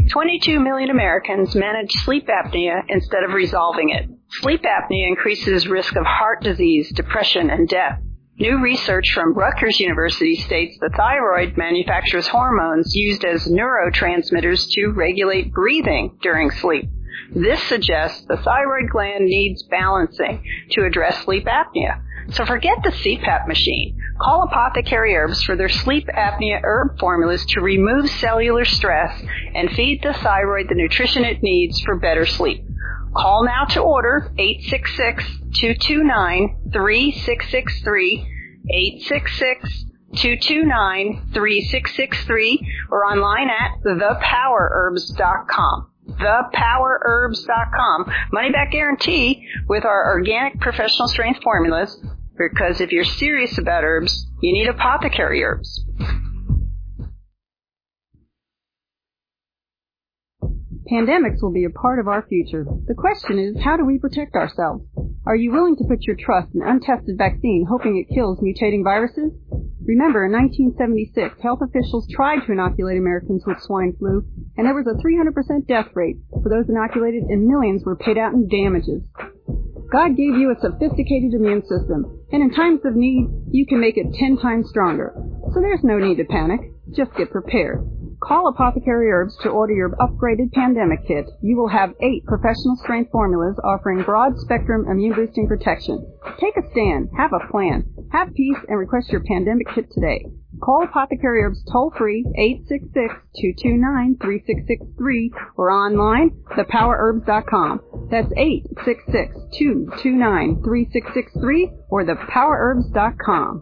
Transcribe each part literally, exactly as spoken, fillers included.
twenty-two million Americans manage sleep apnea instead of resolving it. Sleep apnea increases risk of heart disease, depression, and death. New research from Rutgers University states the thyroid manufactures hormones used as neurotransmitters to regulate breathing during sleep. This suggests the thyroid gland needs balancing to address sleep apnea. So forget the C PAP machine. Call Apothecary Herbs for their sleep apnea herb formulas to remove cellular stress and feed the thyroid the nutrition it needs for better sleep. Call now to order eight six six, two two nine, three six six three, eight six six, two two nine, three six six three, or online at the power herbs dot com. the power herbs dot com. Money back guarantee with our organic professional strength formulas, because if you're serious about herbs, you need Apothecary Herbs. Pandemics will be a part of our future. The question is, how do we protect ourselves? Are you willing to put your trust in untested vaccine hoping it kills mutating viruses? Remember, in nineteen seventy-six, health officials tried to inoculate Americans with swine flu, and there was a three hundred percent death rate for those inoculated, and millions were paid out in damages. God gave you a sophisticated immune system, and in times of need, you can make it ten times stronger. So there's no need to panic. Just get prepared. Call Apothecary Herbs to order your upgraded pandemic kit. You will have eight professional strength formulas offering broad spectrum immune boosting protection. Take a stand, have a plan, have peace, and request your pandemic kit today. Call Apothecary Herbs toll free eight six six, two two nine, three six six three or online the power herbs dot com. That's eight six six, two two nine, three six six three or the power herbs dot com.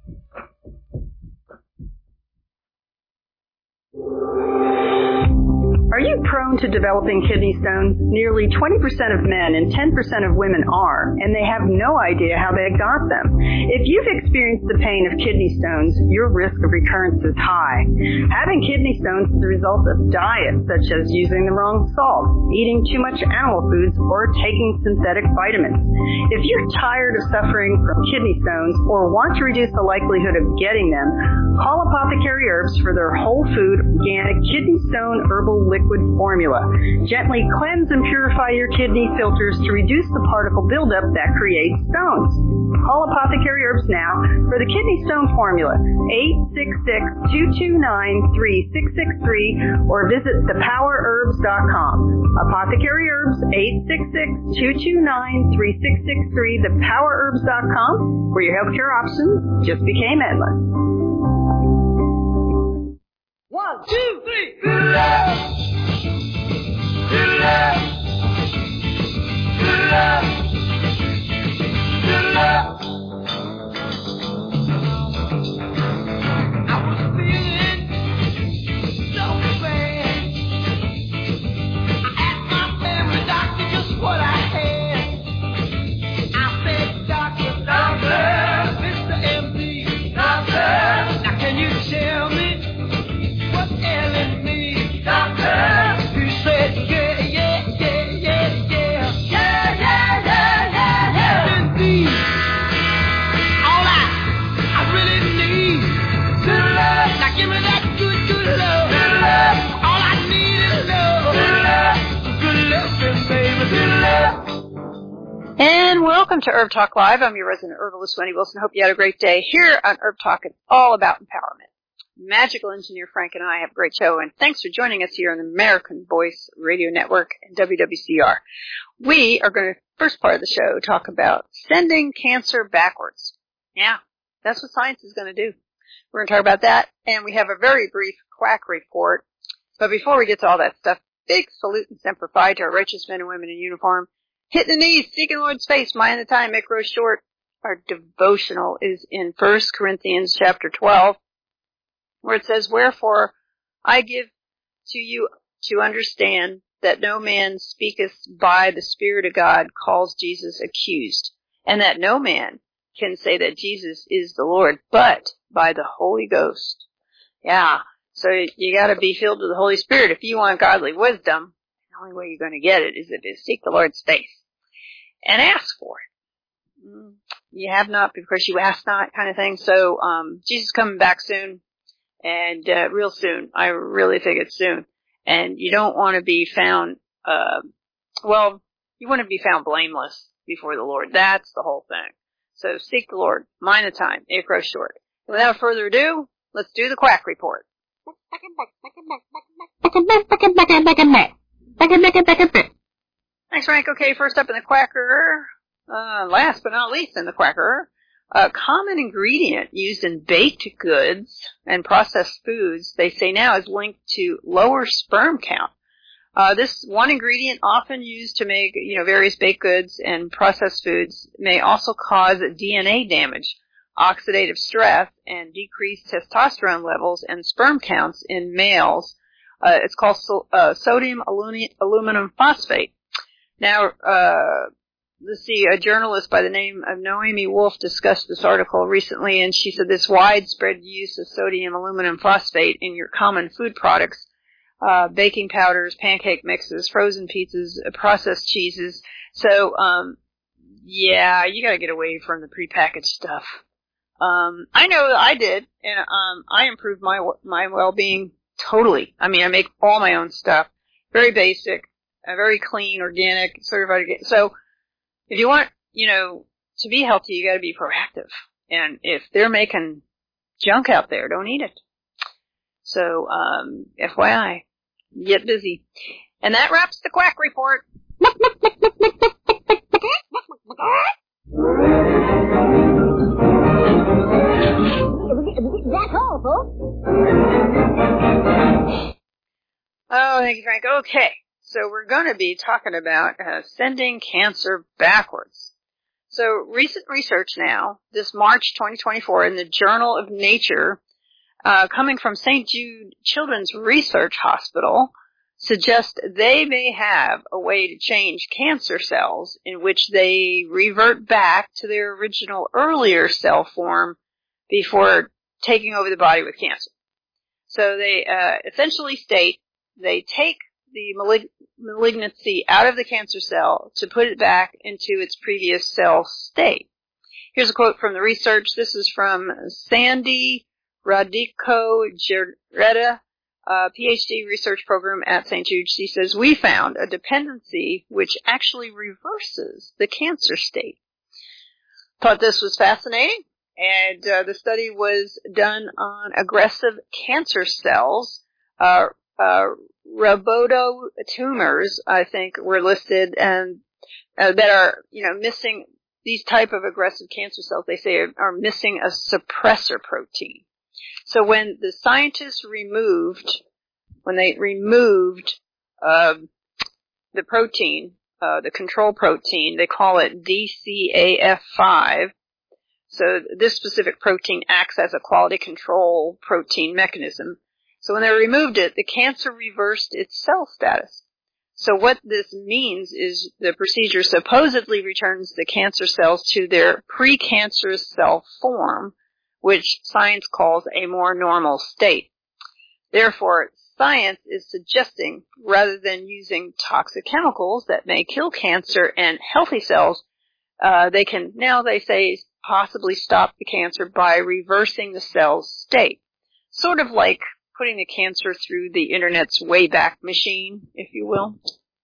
Are you prone to developing kidney stones? Nearly twenty percent of men and ten percent of women are, and they have no idea how they got them. If you've experienced the pain of kidney stones, your risk of recurrence is high. Having kidney stones is the result of diets such as using the wrong salt, eating too much animal foods, or taking synthetic vitamins. If you're tired of suffering from kidney stones or want to reduce the likelihood of getting them, call Apothecary Herbs for their whole food, organic kidney stone herbal liquid formula. Gently cleanse and purify your kidney filters to reduce the particle buildup that creates stones. Call Apothecary Herbs now for the kidney stone formula, eight six six, two two nine, three six six three, or visit the power herbs dot com. Apothecary Herbs, eight six six, two two nine, three six six three, the power herbs dot com, where your healthcare options just became endless. One, two, three. Good love. Good love. Good love. Good love. I was feeling so bad. I asked my family doctor just what I had. I said, Doctor, Doctor, Mister M D, Doctor, now can you tell me what's ailing me, Doctor? He said, yeah, yeah, yeah, yeah, yeah, yeah, yeah, yeah, yeah, yeah. Indeed, all I, I really need, good love. Now give me that good, good love. Good love. All I need is love. Good love. Good love, baby, good love. And welcome to Herb Talk Live. I'm your resident herbalist, Wendy Wilson. Hope you had a great day. Here on Herb Talk, it's all about empowerment. Magical engineer Frank and I have a great show, and thanks for joining us here on the American Voice Radio Network and W W C R. We are going to, first part of the show, talk about sending cancer backwards. Yeah, that's what science is going to do. We're going to talk about that, and we have a very brief quack report. But before we get to all that stuff, big salute and semper fi to our righteous men and women in uniform. Hit the knees, seeking Lord's face, mind the time, make grow short. Our devotional is in First Corinthians chapter twelve. Where it says, wherefore I give to you to understand that no man speaketh by the Spirit of God calls Jesus accused, and that no man can say that Jesus is the Lord, but by the Holy Ghost. Yeah, so you got to be filled with the Holy Spirit. If you want godly wisdom, the only way you're going to get it is to seek the Lord's face and ask for it. You have not because you ask not, kind of thing. So um, Jesus is coming back soon. And uh, real soon. I really think it's soon. And you don't want to be found, uh, well, you want to be found blameless before the Lord. That's the whole thing. So seek the Lord. Mind the time. It grows short. Without further ado, let's do the quack report. Thanks, Frank. Okay, first up in the quacker, uh, last but not least in the quacker, a common ingredient used in baked goods and processed foods, they say now, is linked to lower sperm count. Uh, this one ingredient, often used to make, you know, various baked goods and processed foods, may also cause D N A damage, oxidative stress, and decreased testosterone levels and sperm counts in males. Uh, it's called so, uh, sodium aluni- aluminum phosphate. Now, uh, let's see, a journalist by the name of Noemi Wolf discussed this article recently, and she said this widespread use of sodium aluminum phosphate in your common food products, uh, baking powders, pancake mixes, frozen pizzas, uh, processed cheeses. So, um, yeah, you gotta get away from the prepackaged stuff. Um, I know I did, and, um, I improved my, my well-being totally. I mean, I make all my own stuff. Very basic, uh, very clean, organic, certified organic. So, if you want, you know, to be healthy, you gotta be proactive. And if they're making junk out there, don't eat it. So, um, F Y I, get busy. And that wraps the quack report. That's all, folks. Oh, thank you, Frank. Okay. So we're going to be talking about uh, sending cancer backwards. So recent research now, this March twenty twenty-four in the Journal of Nature, uh, coming from Saint Jude Children's Research Hospital, suggests they may have a way to change cancer cells in which they revert back to their original earlier cell form before taking over the body with cancer. So they uh, essentially state they take the malig- malignancy out of the cancer cell to put it back into its previous cell state. Here's a quote from the research. This is from Sandy Radico-Geretta, uh, PhD research program at Saint Jude. She says, we found a dependency which actually reverses the cancer state. Thought this was fascinating. And uh, the study was done on aggressive cancer cells. Uh, uh, Rhabdoid tumors, I think, were listed, and uh, that are, you know, missing these type of aggressive cancer cells. They say are, are missing a suppressor protein. So when the scientists removed, when they removed uh, the protein, uh, the control protein, they call it D C A F five. So this specific protein acts as a quality control protein mechanism. So when they removed it, the cancer reversed its cell status. So what this means is the procedure supposedly returns the cancer cells to their precancerous cell form, which science calls a more normal state. Therefore, science is suggesting, rather than using toxic chemicals that may kill cancer and healthy cells, uh, they can, now they say, possibly stop the cancer by reversing the cell's state. Sort of like putting the cancer through the Internet's Wayback Machine, if you will.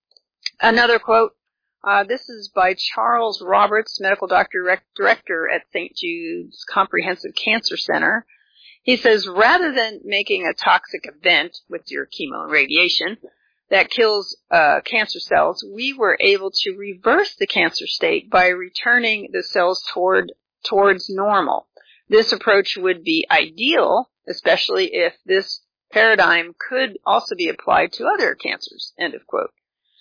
Another quote, uh, this is by Charles Roberts, medical doctor director at Saint Jude's Comprehensive Cancer Center. He says, rather than making a toxic event with your chemo and radiation that kills uh, cancer cells, we were able to reverse the cancer state by returning the cells toward towards normal. This approach would be ideal, especially if this paradigm could also be applied to other cancers. End of quote.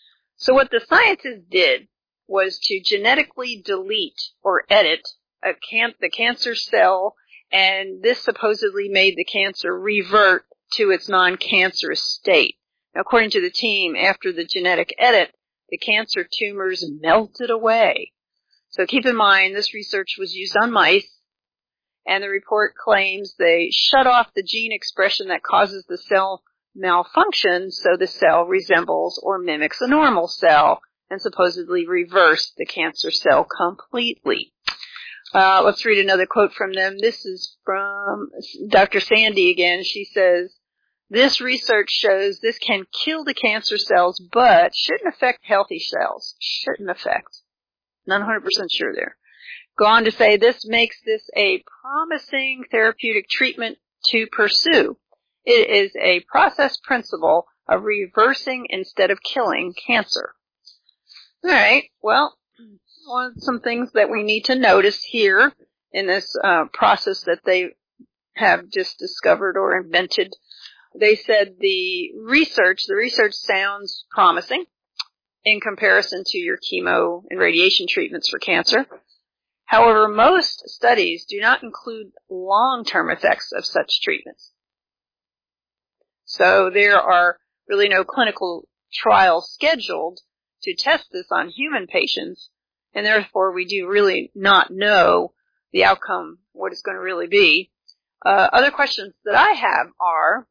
So what the scientists did was to genetically delete or edit a can- the cancer cell, and this supposedly made the cancer revert to its non-cancerous state. Now, according to the team, after the genetic edit, the cancer tumors melted away. So keep in mind, this research was used on mice, and the report claims they shut off the gene expression that causes the cell malfunction, so the cell resembles or mimics a normal cell, and supposedly reverse the cancer cell completely. Uh, let's read another quote from them. This is from Doctor Sandy again. She says, This research shows this can kill the cancer cells, but shouldn't affect healthy cells. Shouldn't affect. Not one hundred percent sure there. Go on to say this makes this a promising therapeutic treatment to pursue. It is a process principle of reversing instead of killing cancer. All right, well, one some things that we need to notice here in this uh, process that they have just discovered or invented. They said the research, the research sounds promising in comparison to your chemo and radiation treatments for cancer. However, most studies do not include long-term effects of such treatments. So there are really no clinical trials scheduled to test this on human patients, and therefore we do really not know the outcome, what it's going to really be. Uh, other questions that I have are,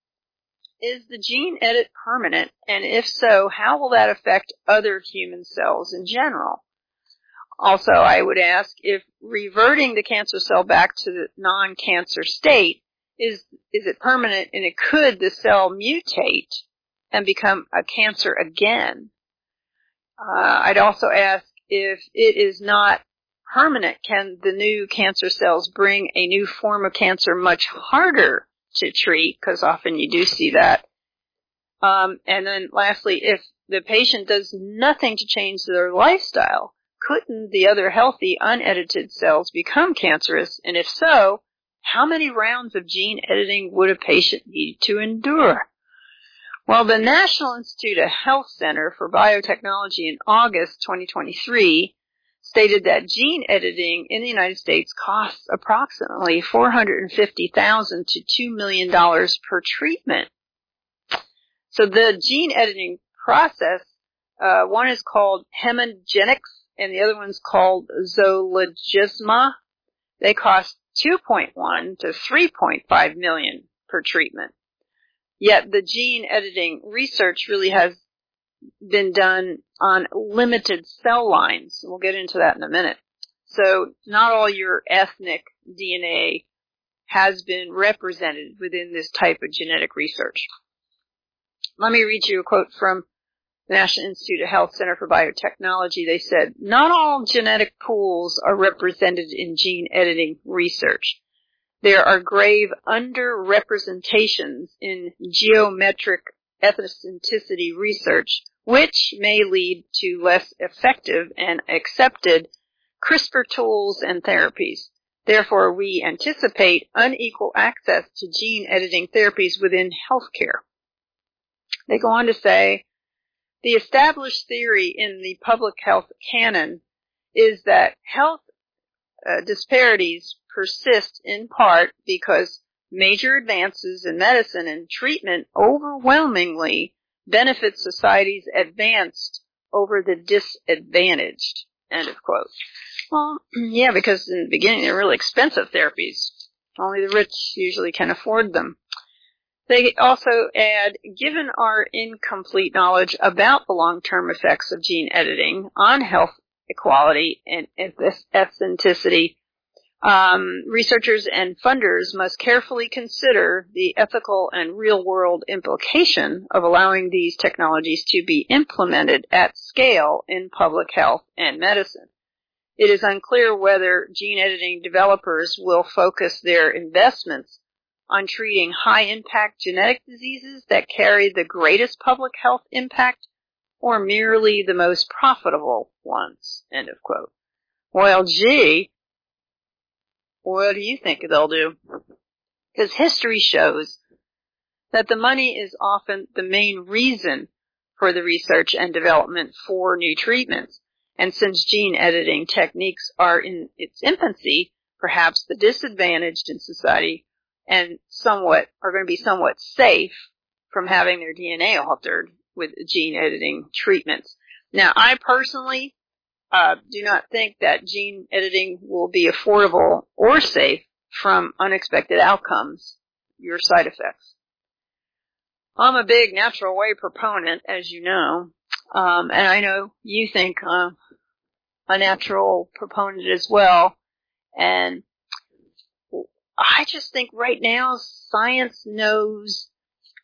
is the gene edit permanent? And if so, how will that affect other human cells in general? Also, I would ask if reverting the cancer cell back to the non-cancer state, is is it permanent, and it could the cell mutate and become a cancer again? Uh, I'd also ask if it is not permanent, can the new cancer cells bring a new form of cancer much harder to treat? Because often you do see that. Um, and then lastly, if the patient does nothing to change their lifestyle, couldn't the other healthy, unedited cells become cancerous? And if so, how many rounds of gene editing would a patient need to endure? Well, the National Institute of Health Center for Biotechnology in August twenty twenty-three stated that gene editing in the United States costs approximately four hundred fifty thousand dollars to two million dollars per treatment. So the gene editing process, uh, one is called hemogenics and the other one's called Zolgensma. They cost two point one to three point five million dollars per treatment. Yet the gene editing research really has been done on limited cell lines. We'll get into that in a minute. So not all your ethnic D N A has been represented within this type of genetic research. Let me read you a quote from the National Institute of Health Center for Biotechnology. They said, not all genetic pools are represented in gene editing research. There are grave underrepresentations in geometric ethnicity research, which may lead to less effective and accepted CRISPR tools and therapies. Therefore, we anticipate unequal access to gene editing therapies within healthcare. They go on to say, the established theory in the public health canon is that health uh, disparities persist in part because major advances in medicine and treatment overwhelmingly benefit societies advanced over the disadvantaged. End of quote. Well, yeah, because in the beginning they're really expensive therapies. Only the rich usually can afford them. They also add, given our incomplete knowledge about the long-term effects of gene editing on health equality and ethnicity, um, researchers and funders must carefully consider the ethical and real-world implication of allowing these technologies to be implemented at scale in public health and medicine. It is unclear whether gene editing developers will focus their investments on treating high-impact genetic diseases that carry the greatest public health impact or merely the most profitable ones. End of quote. Well, gee, what do you think they'll do? Because history shows that the money is often the main reason for the research and development for new treatments. And since gene editing techniques are in its infancy, perhaps the disadvantaged in society and somewhat are going to be somewhat safe from having their D N A altered with gene editing treatments. Now, I personally uh, do not think that gene editing will be affordable or safe from unexpected outcomes, your side effects. I'm a big natural way proponent, as you know, um, and I know you think I'm a natural proponent as well, and I just think right now science knows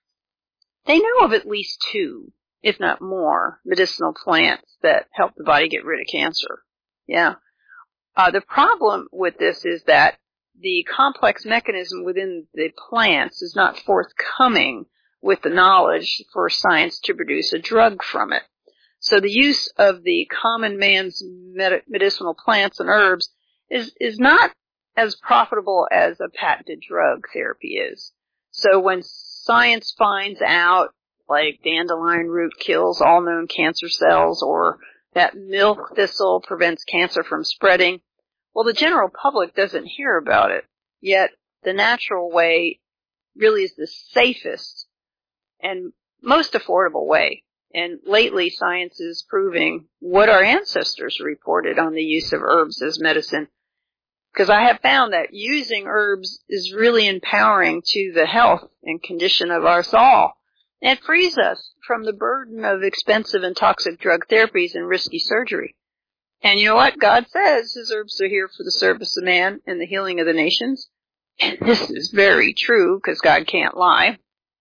they know of at least two, if not more, medicinal plants that help the body get rid of cancer. Yeah. Uh, the problem with this is that the complex mechanism within the plants is not forthcoming with the knowledge for science to produce a drug from it. So the use of the common man's med- medicinal plants and herbs is, is not as profitable as a patented drug therapy is. So when science finds out, like dandelion root kills all known cancer cells, or that milk thistle prevents cancer from spreading, well, the general public doesn't hear about it. Yet the natural way really is the safest and most affordable way. And lately, science is proving what our ancestors reported on the use of herbs as medicine. Because I have found that using herbs is really empowering to the health and condition of us all. And it frees us from the burden of expensive and toxic drug therapies and risky surgery. And you know what? God says his herbs are here for the service of man and the healing of the nations. And this is very true because God can't lie.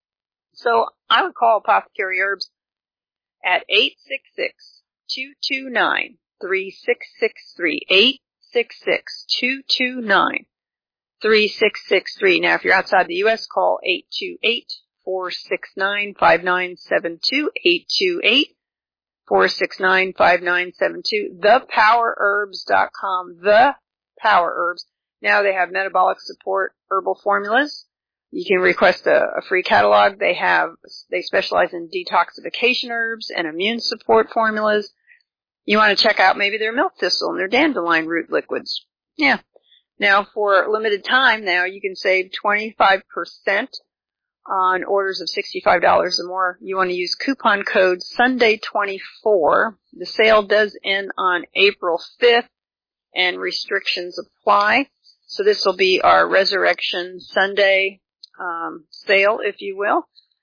So I would call Apothecary Herbs at eight six six, two two nine, three six six three, eight six six, two two nine, three six six three. Now, if you're outside the U S, call eight two eight, four six nine, five nine seven two, eight two eight, four six nine, five nine seven two, the power herbs dot com, The Power Herbs. Now they have metabolic support herbal formulas. You can request a, a free catalog. They have, they specialize in detoxification herbs and immune support formulas. You want to check out maybe their milk thistle and their dandelion root liquids. Yeah. Now for limited time now, you can save twenty-five percent on orders of sixty-five dollars or more. You want to use coupon code Sunday twenty-four. The sale does end on April fifth and restrictions apply. So this will be our Resurrection Sunday um, sale, if you will.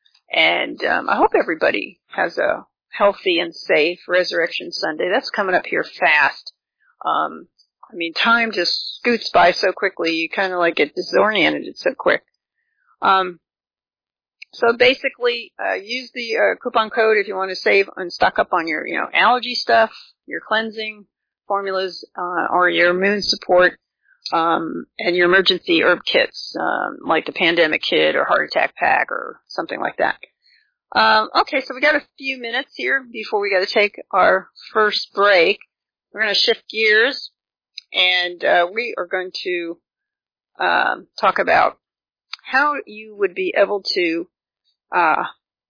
And um, I hope everybody has a healthy and safe Resurrection Sunday. That's coming up here fast. Um, I mean, time just scoots by so quickly. You kind of like get disoriented. It's so quick. Um, so basically, uh, use the uh, coupon code if you want to save and stock up on your, you know, allergy stuff, your cleansing formulas, uh, or your immune support. Um, and your emergency herb kits, um, like the pandemic kit or heart attack pack or something like that. Um, okay, so we got a few minutes here before we got to take our first break. We're going to shift gears, and uh, we are going to um, talk about how you would be able to uh,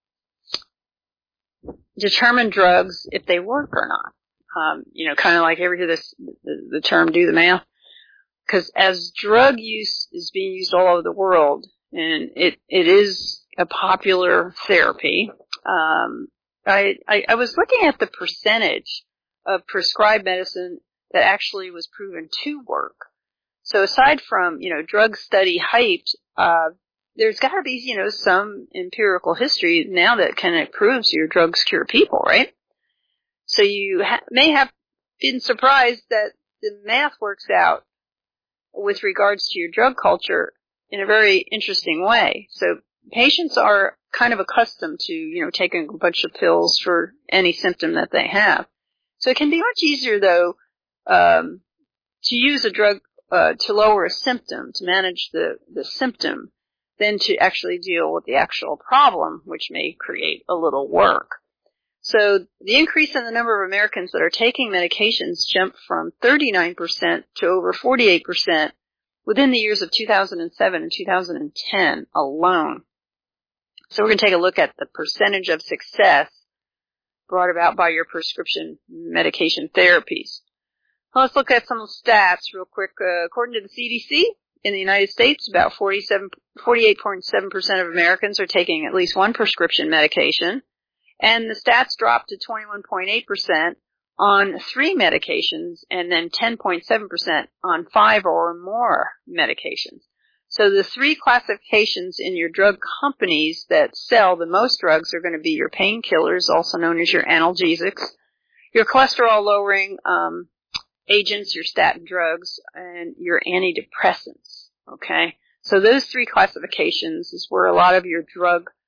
determine drugs if they work or not. Um, you know, kind of like ever hear this the, the term "do the math." Because as drug use is being used all over the world, and it, it is a popular therapy, um, I, I, I was looking at the percentage of prescribed medicine that actually was proven to work. So aside from, you know, drug study hyped, uh, there's got to be, you know, some empirical history now that kind of proves your drugs cure people, right? So you ha- may have been surprised that the math works out with regards to your drug culture in a very interesting way. So patients are kind of accustomed to, you know, taking a bunch of pills for any symptom that they have. So it can be much easier, though, um, to use a drug uh, to lower a symptom, to manage the, the symptom, than to actually deal with the actual problem, which may create a little work. So the increase in the number of Americans that are taking medications jumped from thirty-nine percent to over forty-eight percent within the years of two thousand seven and two thousand ten alone. So we're going to take a look at the percentage of success brought about by your prescription medication therapies. Well, let's look at some stats real quick. Uh, according to the C D C, in the United States, about forty-seven, forty-eight point seven percent of Americans are taking at least one prescription medication. And the stats dropped to twenty-one point eight percent on three medications and then ten point seven percent on five or more medications. So the three classifications in your drug companies that sell the most drugs are going to be your painkillers, also known as your analgesics, your cholesterol-lowering um, agents, your statin drugs, and your antidepressants, okay? So those three classifications is where a lot of your drug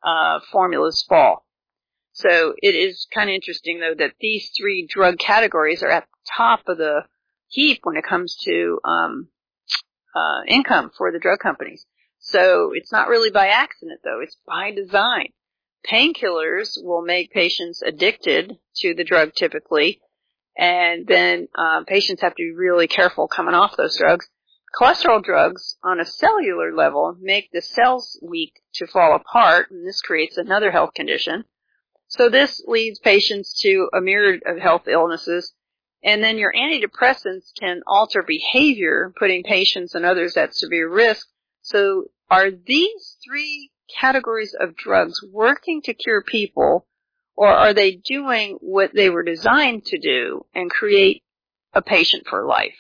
uh, formulas fall. So it is kind of interesting, though, that these three drug categories are at the top of the heap when it comes to um, uh, income for the drug companies. So it's not really by accident, though. It's by design. Painkillers will make patients addicted to the drug typically, and then uh, patients have to be really careful coming off those drugs. Cholesterol drugs on a cellular level make the cells weak to fall apart, and this creates another health condition. So this leads patients to a myriad of health illnesses, and then your antidepressants can alter behavior, putting patients and others at severe risk. So are these three categories of drugs working to cure people, or are they doing what they were designed to do and create a patient for life?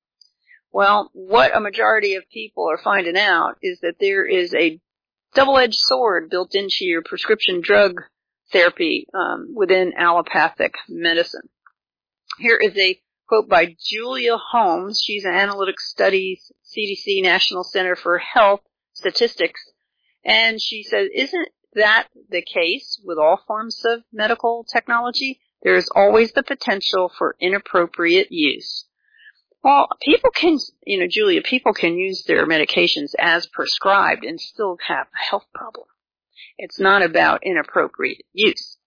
Well, what a majority of people are finding out is that there is a double-edged sword built into your prescription drug therapy um, within allopathic medicine. Here is a quote by Julia Holmes. She's an Analytic Studies C D C National Center for Health Statistics. And she says, isn't that the case with all forms of medical technology? There is always the potential for inappropriate use. Well, people can, you know, Julia, people can use their medications as prescribed and still have a health problem. It's not about inappropriate use.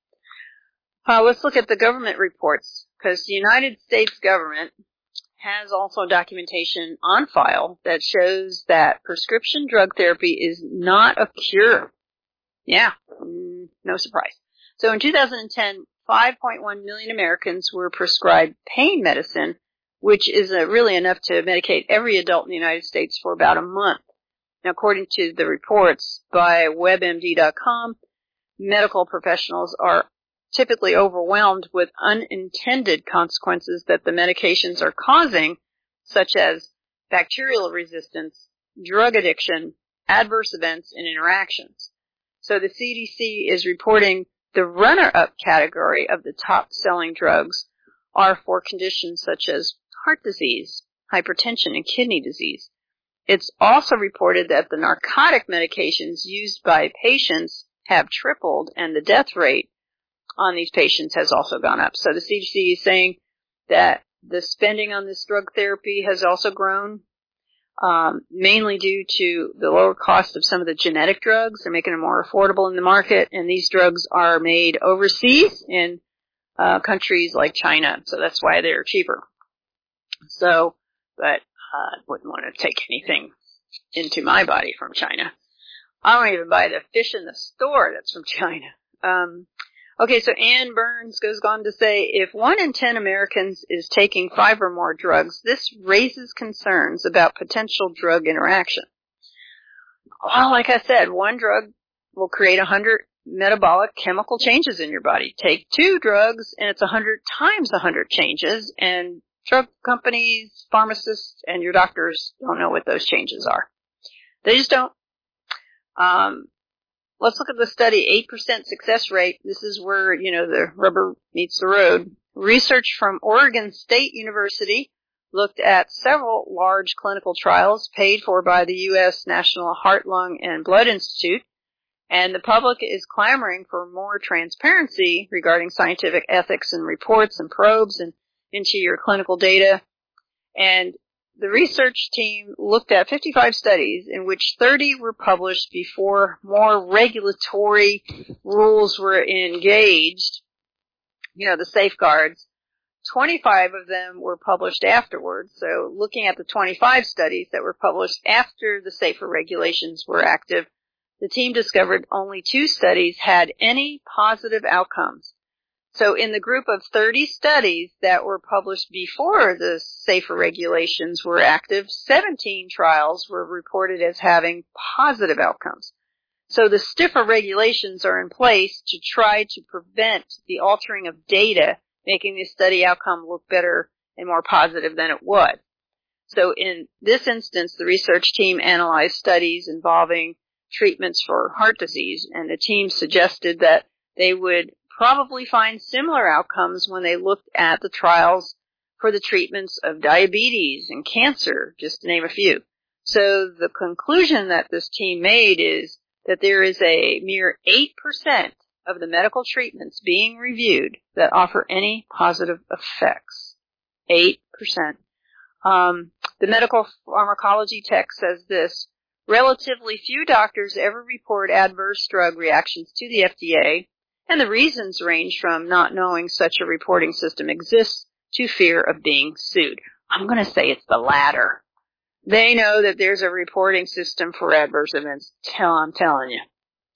Uh, let's look at the government reports, because the United States government has also documentation on file that shows that prescription drug therapy is not a cure. Yeah, mm, no surprise. So in two thousand ten, five point one million Americans were prescribed pain medicine, which is uh, really enough to medicate every adult in the United States for about a month. Now, according to the reports by web M D dot com, medical professionals are typically overwhelmed with unintended consequences that the medications are causing, such as bacterial resistance, drug addiction, adverse events, and interactions. So the C D C is reporting the runner-up category of the top-selling drugs are for conditions such as heart disease, hypertension, and kidney disease. It's also reported that the narcotic medications used by patients have tripled, and the death rate on these patients has also gone up. So the C D C is saying that the spending on this drug therapy has also grown, um, mainly due to the lower cost of some of the genetic drugs. They're making them more affordable in the market, and these drugs are made overseas in uh, countries like China, so that's why they're cheaper. So, but I uh, wouldn't want to take anything into my body from China. I don't even buy the fish in the store that's from China. Um, okay, so Ann Burns goes on to say, if one in ten Americans is taking five or more drugs, this raises concerns about potential drug interaction. Well, like I said, one drug will create one hundred metabolic chemical changes in your body. Take two drugs, and it's one hundred times one hundred changes, and drug companies, pharmacists, and your doctors don't know what those changes are. They just don't. Um, let's look at the study, eight percent success rate. This is where, you know, the rubber meets the road. Research from Oregon State University looked at several large clinical trials paid for by the U S National Heart, Lung, and Blood Institute. And the public is clamoring for more transparency regarding scientific ethics and reports and probes and into your clinical data. And the research team looked at fifty-five studies in which thirty were published before more regulatory rules were engaged, you know, the safeguards. twenty-five of them were published afterwards. So looking at the twenty-five studies that were published after the safer regulations were active, the team discovered only two studies had any positive outcomes. So in the group of thirty studies that were published before the safer regulations were active, seventeen trials were reported as having positive outcomes. So the stiffer regulations are in place to try to prevent the altering of data, making the study outcome look better and more positive than it was. So in this instance, the research team analyzed studies involving treatments for heart disease, and the team suggested that they would probably find similar outcomes when they looked at the trials for the treatments of diabetes and cancer, just to name a few. So the conclusion that this team made is that there is a mere eight percent of the medical treatments being reviewed that offer any positive effects. eight percent. Um, the medical pharmacology text says this: relatively few doctors ever report adverse drug reactions to the F D A, and the reasons range from not knowing such a reporting system exists to fear of being sued. I'm going to say it's the latter. They know that there's a reporting system for adverse events. Tell, I'm telling you.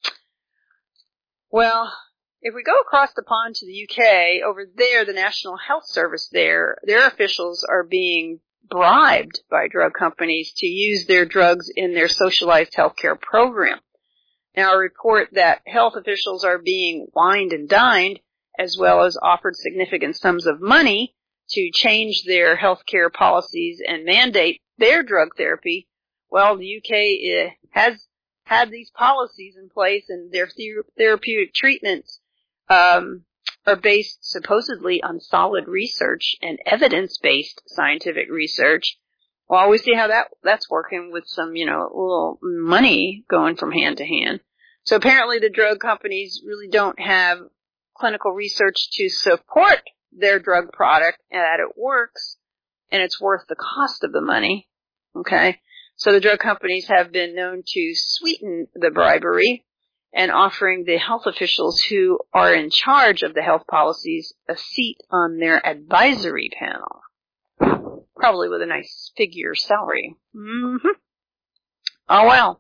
Well, if we go across the pond to the U K, over there, the National Health Service there, their officials are being bribed by drug companies to use their drugs in their socialized healthcare program. Now, a report that health officials are being wined and dined, as well as offered significant sums of money to change their healthcare policies and mandate their drug therapy. Well, the U K has had these policies in place, and their ther- therapeutic treatments um, are based supposedly on solid research and evidence-based scientific research. Well, we see how that that's working with some, you know, little money going from hand to hand. So apparently the drug companies really don't have clinical research to support their drug product and that it works and it's worth the cost of the money. Okay? So the drug companies have been known to sweeten the bribery and offering the health officials who are in charge of the health policies a seat on their advisory panel. Probably with a nice figure salary. Mm-hmm. Oh, well.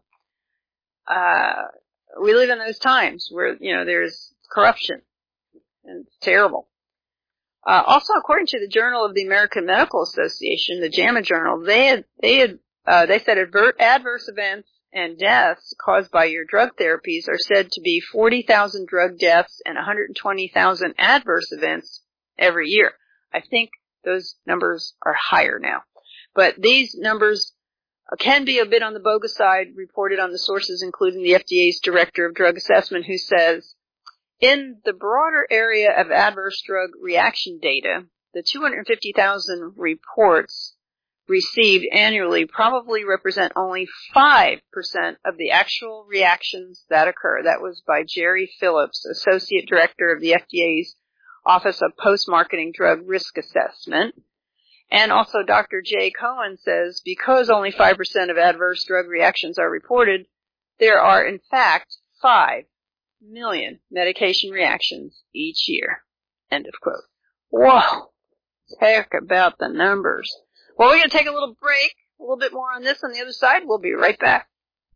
Uh, we live in those times where, you know, there's corruption. And it's terrible. Uh, also, according to the Journal of the American Medical Association, the JAMA Journal, they had, they had, uh, they said adver- adverse events and deaths caused by your drug therapies are said to be forty thousand drug deaths and one hundred twenty thousand adverse events every year. I think those numbers are higher now. But these numbers can be a bit on the bogus side, reported on the sources, including the F D A's Director of Drug Assessment, who says, in the broader area of adverse drug reaction data, the two hundred fifty thousand reports received annually probably represent only five percent of the actual reactions that occur. That was by Jerry Phillips, Associate Director of the F D A's Office of Post-Marketing Drug Risk Assessment. And also Doctor Jay Cohen says because only five percent of adverse drug reactions are reported, there are in fact five million medication reactions each year. End of quote. Whoa. Heck about the numbers. Well, we're going to take a little break, a little bit more on this on the other side. We'll be right back.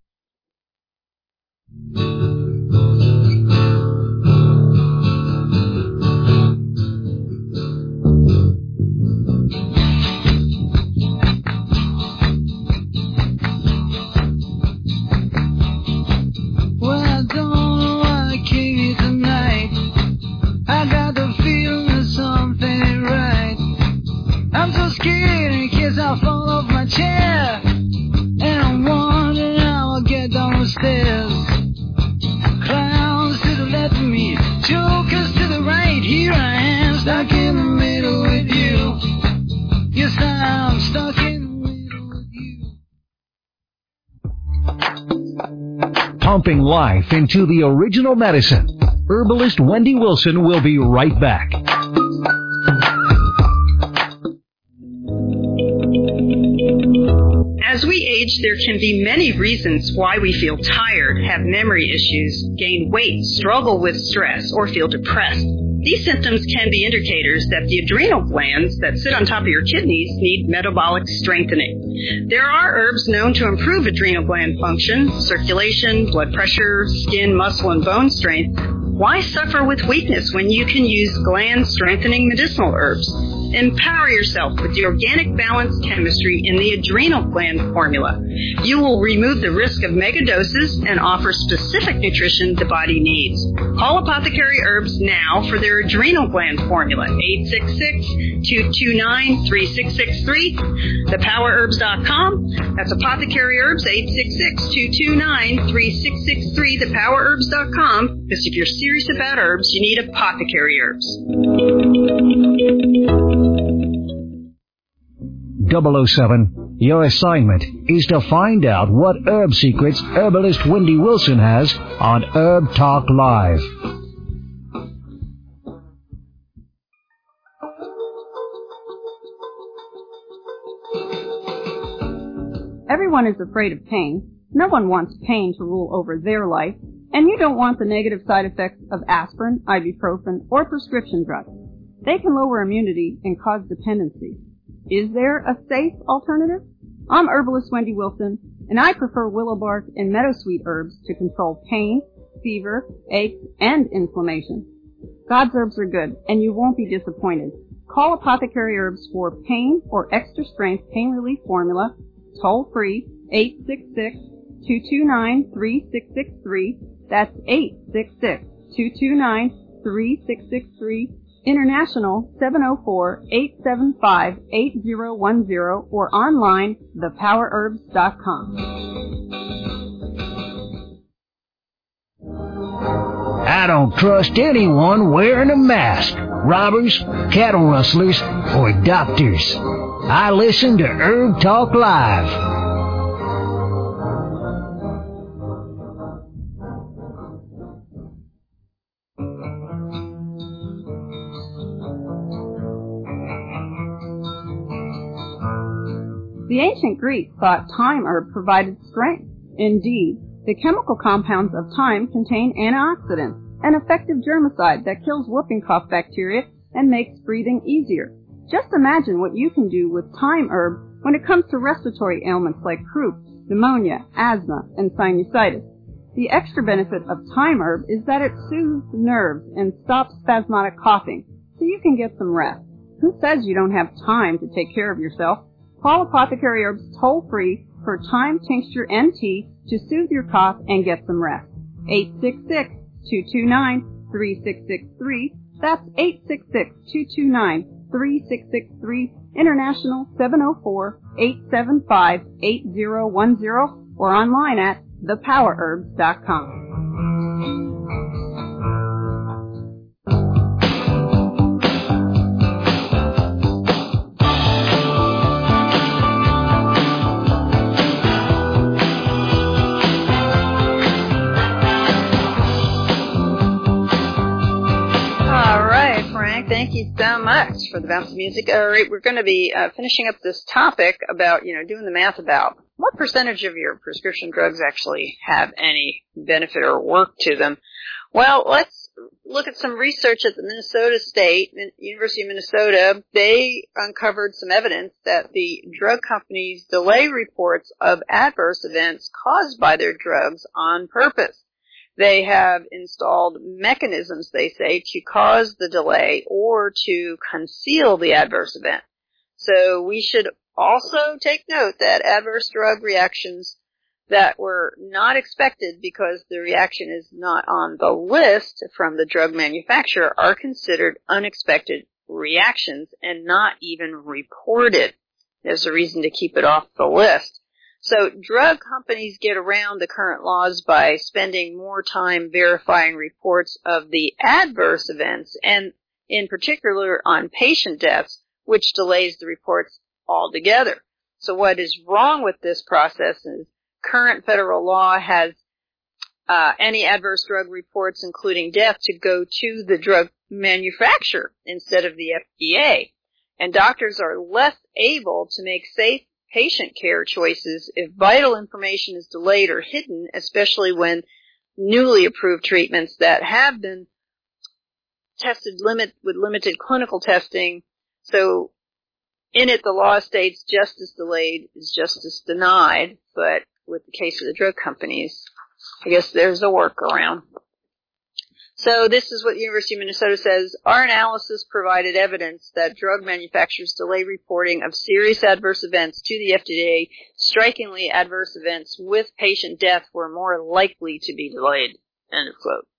I'll fall off my chair, and I'm wondering how I'll get down the stairs. Clowns to the left of me, jokers to the right. Here I am, stuck in the middle with you. Yes, I'm stuck in the middle with you. Pumping life into the original medicine. Herbalist Wendy Wilson will be right back. As we age, there can be many reasons why we feel tired, have memory issues, gain weight, struggle with stress, or feel depressed. These symptoms can be indicators that the adrenal glands that sit on top of your kidneys need metabolic strengthening. There are herbs known to improve adrenal gland function, circulation, blood pressure, skin, muscle, and bone strength. Why suffer with weakness when you can use gland-strengthening medicinal herbs? Empower yourself with the organic balanced chemistry in the adrenal gland formula. You will remove the risk of megadoses and offer specific nutrition the body needs. Call Apothecary Herbs now for their adrenal gland formula, eight six six, two two nine, three six six three, the power herbs dot com. That's Apothecary Herbs, eight six six, two two nine, three six six three, the power herbs dot com. Because if you're serious about herbs, you need Apothecary Herbs. double oh seven Your assignment is to find out what herb secrets herbalist Wendy Wilson has on Herb Talk Live. Everyone is afraid of pain. No one wants pain to rule over their life, and you don't want the negative side effects of aspirin, ibuprofen, or prescription drugs. They can lower immunity and cause dependency. Is there a safe alternative? I'm herbalist Wendy Wilson, and I prefer willow bark and meadowsweet herbs to control pain, fever, aches, and inflammation. God's herbs are good, and you won't be disappointed. Call Apothecary Herbs for pain or extra strength pain relief formula, toll free, eight six six, two two nine, three six six three. That's eight six six, two two nine, three six six three. International seven oh four, eight seven five, eight oh one oh or online the power herbs dot com. I don't trust anyone wearing a mask. Robbers, cattle rustlers, or doctors. I listen to Herb Talk Live. The ancient Greeks thought thyme herb provided strength. Indeed, the chemical compounds of thyme contain antioxidants, an effective germicide that kills whooping cough bacteria and makes breathing easier. Just imagine what you can do with thyme herb when it comes to respiratory ailments like croup, pneumonia, asthma, and sinusitis. The extra benefit of thyme herb is that it soothes nerves and stops spasmodic coughing, so you can get some rest. Who says you don't have time to take care of yourself? Call Apothecary Herbs toll-free for thyme tincture and tea to soothe your cough and get some rest. eight six six, two two nine, three six six three. That's eight six six, two two nine, three six six three. International seven oh four, eight seven five, eight oh one oh or online at the power herbs dot com. Thank you so much for the bouncy music. All right, we're going to be uh, finishing up this topic about, you know, doing the math about what percentage of your prescription drugs actually have any benefit or work to them. Well, let's look at some research at the Minnesota State, University of Minnesota. They uncovered some evidence that the drug companies delay reports of adverse events caused by their drugs on purpose. They have installed mechanisms, they say, to cause the delay or to conceal the adverse event. So we should also take note that adverse drug reactions that were not expected because the reaction is not on the list from the drug manufacturer are considered unexpected reactions and not even reported. There's a reason to keep it off the list. So drug companies get around the current laws by spending more time verifying reports of the adverse events and in particular on patient deaths, which delays the reports altogether. So what is wrong with this process is current federal law has uh, any adverse drug reports, including death, to go to the drug manufacturer instead of the F D A. And doctors are less able to make safe patient care choices if vital information is delayed or hidden, especially when newly approved treatments that have been tested limit with limited clinical testing. So in it, the law states justice delayed is justice denied, but with the case of the drug companies, I guess there's a workaround. So this is what the University of Minnesota says. Our analysis provided evidence that drug manufacturers delay reporting of serious adverse events to the F D A. Strikingly, adverse events with patient death were more likely to be delayed. End of quote.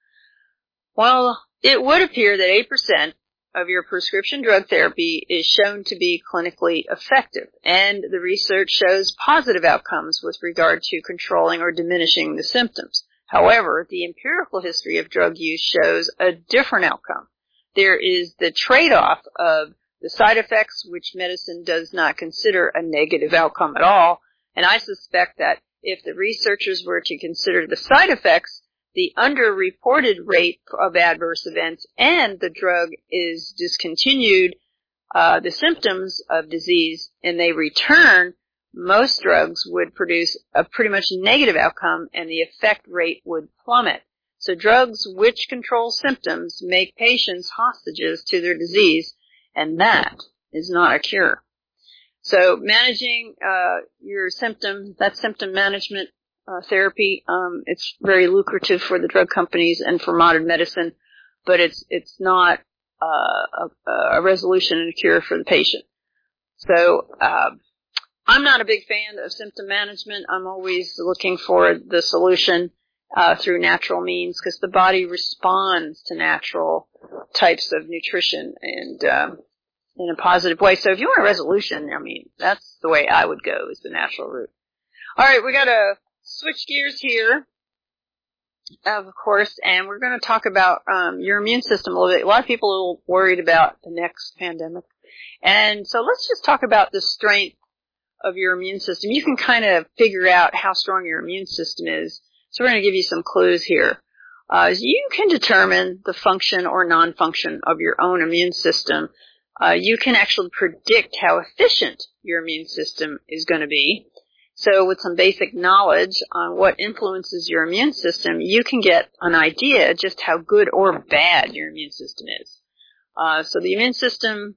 Well, it would appear that eight percent of your prescription drug therapy is shown to be clinically effective, and the research shows positive outcomes with regard to controlling or diminishing the symptoms. However, the empirical history of drug use shows a different outcome. There is the trade-off of the side effects, which medicine does not consider a negative outcome at all. And I suspect that if the researchers were to consider the side effects, the underreported rate of adverse events, and the drug is discontinued, uh, the symptoms of disease, and they return, most drugs would produce a pretty much negative outcome, and the effect rate would plummet. So drugs which control symptoms make patients hostages to their disease, and that is not a cure. So managing uh, your symptoms, that symptom management uh, therapy, um, it's very lucrative for the drug companies and for modern medicine, but it's it's not uh, a, a resolution and a cure for the patient. So uh, I'm not a big fan of symptom management. I'm always looking for the solution uh, through natural means, because the body responds to natural types of nutrition and um, in a positive way. So if you want a resolution, I mean, that's the way I would go, is the natural route. All right, we got to switch gears here, of course, and we're going to talk about um, your immune system a little bit. A lot of people are a little worried about the next pandemic. And so let's just talk about the strength of your immune system. You can kind of figure out how strong your immune system is. So we're going to give you some clues here. Uh, you can determine the function or non-function of your own immune system. Uh, you can actually predict how efficient your immune system is going to be. So with some basic knowledge on what influences your immune system, you can get an idea just how good or bad your immune system is. Uh, so the immune system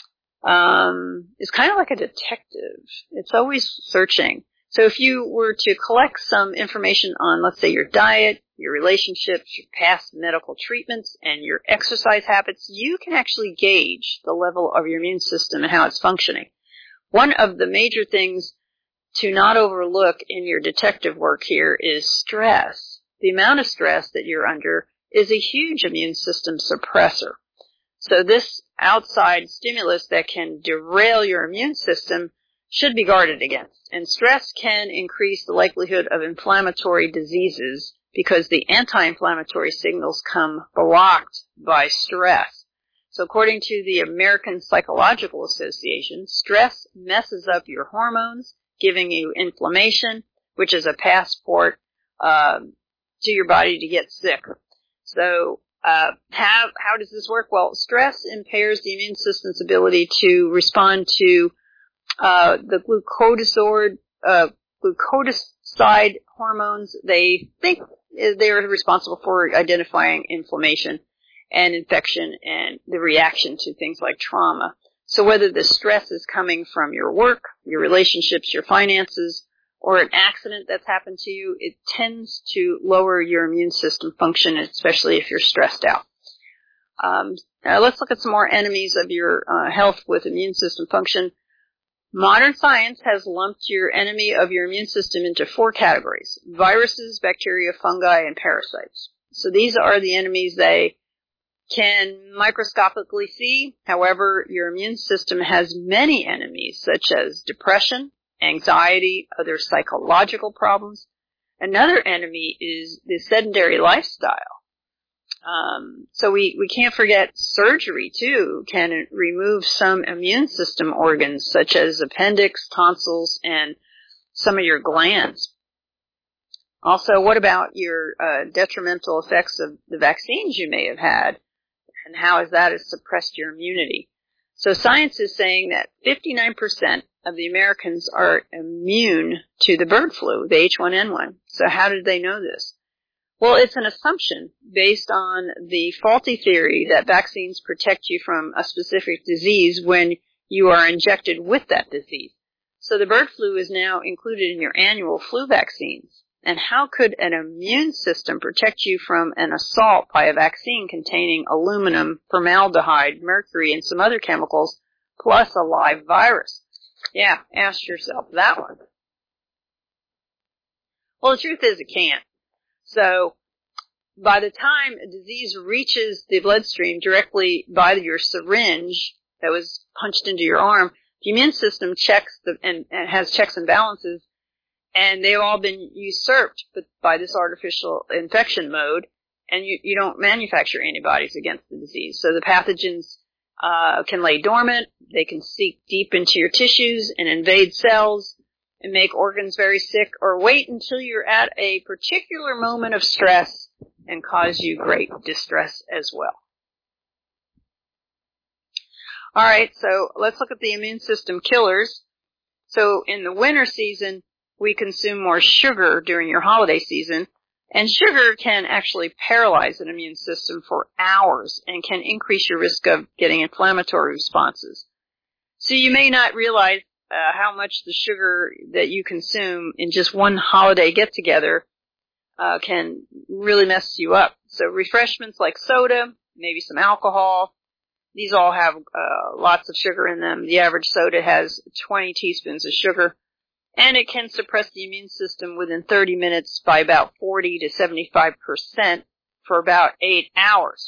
um, is kind of like a detective. It's always searching. So if you were to collect some information on, let's say, your diet, your relationships, your past medical treatments, and your exercise habits, you can actually gauge the level of your immune system and how it's functioning. One of the major things to not overlook in your detective work here is stress. The amount of stress that you're under is a huge immune system suppressor. So this outside stimulus that can derail your immune system should be guarded against. And stress can increase the likelihood of inflammatory diseases because the anti-inflammatory signals come blocked by stress. So according to the American Psychological Association, stress messes up your hormones, giving you inflammation, which is a passport uh, to your body to get sick. So uh, how, how does this work? Well, stress impairs the immune system's ability to respond to uh, the glucocorticoid, uh, glucocorticoid hormones. They think they're responsible for identifying inflammation and infection and the reaction to things like trauma. So whether the stress is coming from your work, your relationships, your finances, or an accident that's happened to you, it tends to lower your immune system function, especially if you're stressed out. Um, now let's look at some more enemies of your uh, health with immune system function. Modern science has lumped your enemy of your immune system into four categories: viruses, bacteria, fungi, and parasites. So these are the enemies they can microscopically see. However, your immune system has many enemies, such as depression, anxiety, other psychological problems. Another enemy is the sedentary lifestyle. Um, so we, we can't forget surgery, too, can remove some immune system organs, such as appendix, tonsils, and some of your glands. Also, what about your uh, detrimental effects of the vaccines you may have had? And how has that has suppressed your immunity? So science is saying that fifty-nine percent of the Americans are immune to the bird flu, the H one N one. So how did they know this? Well, it's an assumption based on the faulty theory that vaccines protect you from a specific disease when you are injected with that disease. So the bird flu is now included in your annual flu vaccines. And how could an immune system protect you from an assault by a vaccine containing aluminum, formaldehyde, mercury, and some other chemicals, plus a live virus? Yeah, ask yourself that one. Well, the truth is it can't. So by the time a disease reaches the bloodstream directly by your syringe that was punched into your arm, the immune system checks the, and, and has checks and balances, and they've all been usurped by this artificial infection mode, and you, you don't manufacture antibodies against the disease. So the pathogens uh, can lay dormant. They can seep deep into your tissues and invade cells and make organs very sick, or wait until you're at a particular moment of stress and cause you great distress as well. All right, so let's look at the immune system killers. So in the winter season, we consume more sugar during your holiday season, and sugar can actually paralyze an immune system for hours and can increase your risk of getting inflammatory responses. So you may not realize uh, how much the sugar that you consume in just one holiday get-together uh, can really mess you up. So refreshments like soda, maybe some alcohol, these all have uh, lots of sugar in them. The average soda has twenty teaspoons of sugar, and it can suppress the immune system within thirty minutes by about forty to seventy-five percent for about eight hours.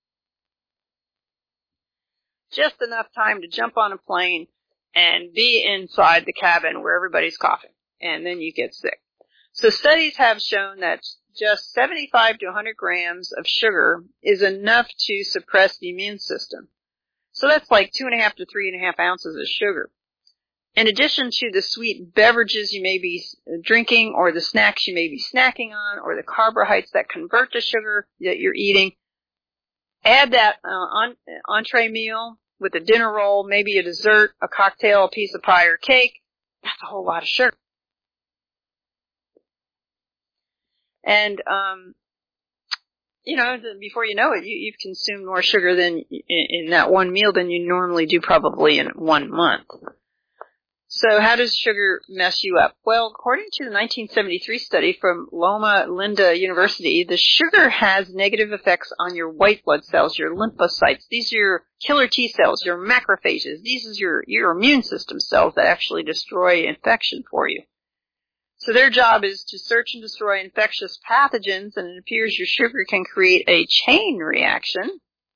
Just enough time to jump on a plane and be inside the cabin where everybody's coughing, and then you get sick. So studies have shown that just seventy-five to one hundred grams of sugar is enough to suppress the immune system. So that's like two and a half to three and a half ounces of sugar. In addition to the sweet beverages you may be drinking, or the snacks you may be snacking on, or the carbohydrates that convert to sugar that you're eating, add that uh, on, entree meal with a dinner roll, maybe a dessert, a cocktail, a piece of pie or cake. That's a whole lot of sugar. And, um, you know, before you know it, you, you've consumed more sugar than in, in that one meal than you normally do probably in one month. So how does sugar mess you up? Well, according to the nineteen seventy-three study from Loma Linda University, the sugar has negative effects on your white blood cells, your lymphocytes. These are your killer T cells, your macrophages. These are your, your immune system cells that actually destroy infection for you. So their job is to search and destroy infectious pathogens, and it appears your sugar can create a chain reaction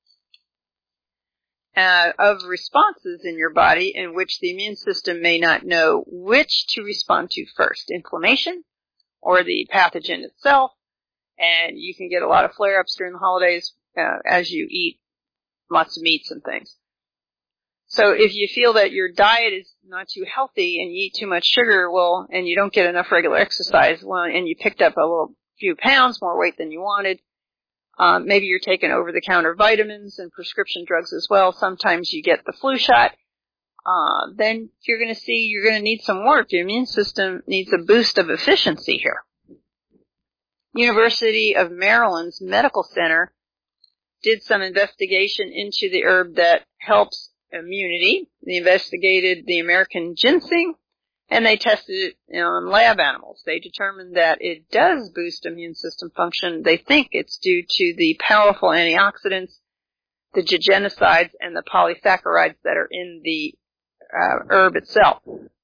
uh, of responses in your body in which the immune system may not know which to respond to first, inflammation or the pathogen itself, and you can get a lot of flare-ups during the holidays uh, as you eat lots of meats and things. So if you feel that your diet is not too healthy and you eat too much sugar, well, and you don't get enough regular exercise, well, and you picked up a little few pounds, more weight than you wanted, um, maybe you're taking over-the-counter vitamins and prescription drugs as well. Sometimes you get the flu shot. Uh, then you're going to see you're going to need some work. Your immune system needs a boost of efficiency here. University of Maryland's Medical Center did some investigation into the herb that helps immunity. They investigated the American ginseng, and they tested it on lab animals. They determined that it does boost immune system function. They think it's due to the powerful antioxidants, the glucosinolates, and the polysaccharides that are in the uh, herb itself.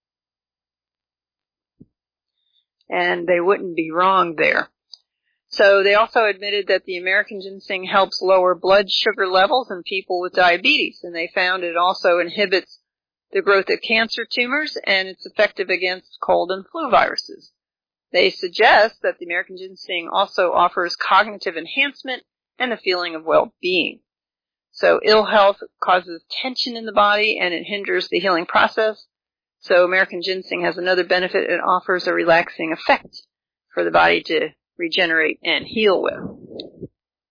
And they wouldn't be wrong there. So they also admitted that the American ginseng helps lower blood sugar levels in people with diabetes, and they found it also inhibits the growth of cancer tumors, and it's effective against cold and flu viruses. They suggest that the American ginseng also offers cognitive enhancement and a feeling of well-being. So ill health causes tension in the body, and it hinders the healing process. So American ginseng has another benefit. It offers a relaxing effect for the body to regenerate and heal with.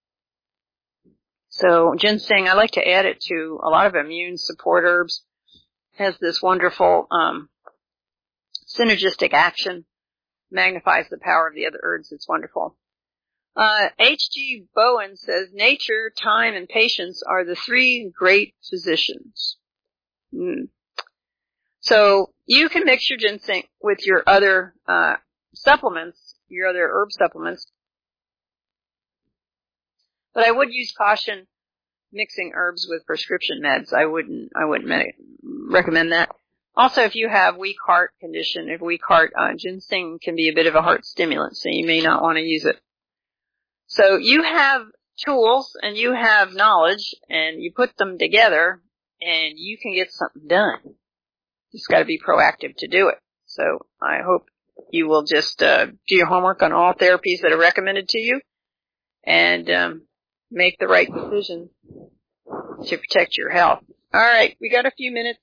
So ginseng, I like to add it to a lot of immune support herbs. It has this wonderful um, synergistic action, magnifies the power of the other herbs. It's wonderful. Uh, H G Bowen says, nature, time, and patience are the three great physicians. Mm. So you can mix your ginseng with your other uh, supplements, your other herb supplements. But I would use caution mixing herbs with prescription meds. I wouldn't, I wouldn't med- recommend that. Also, if you have weak heart condition, if weak heart, uh, ginseng can be a bit of a heart stimulant, so you may not want to use it. So you have tools and you have knowledge, and you put them together, and you can get something done. Just got to be proactive to do it. So I hope you will just uh, do your homework on all therapies that are recommended to you, and um, make the right decision to protect your health. All right, we got a few minutes.